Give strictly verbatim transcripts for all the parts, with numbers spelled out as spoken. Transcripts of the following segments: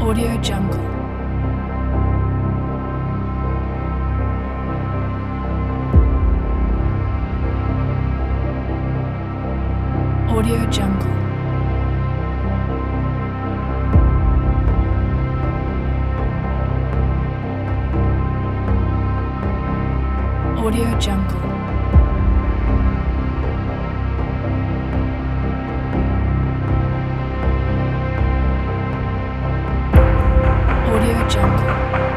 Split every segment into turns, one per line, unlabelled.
Audio Jungle. Audio Jungle. Audio Jungle. Audio Jungle.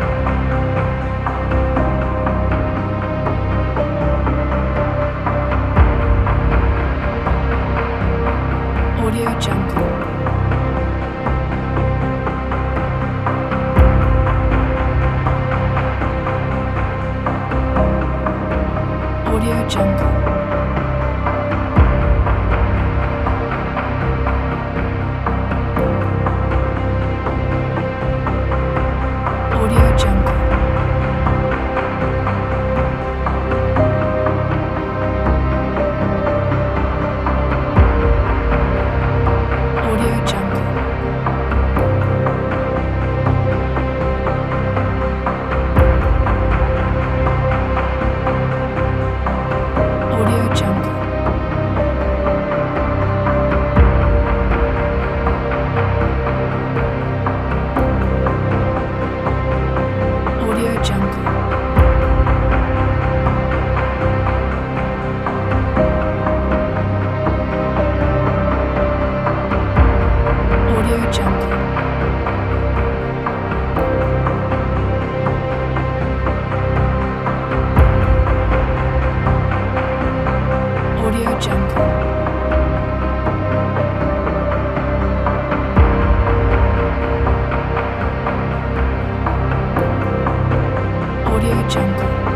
Audio Jungle. Audio Jungle. Audio Jungle. Audio Jungle. Audio Jungle. Audio Jungle. Audio Jungle. Audio Jungle. Audio Jungle.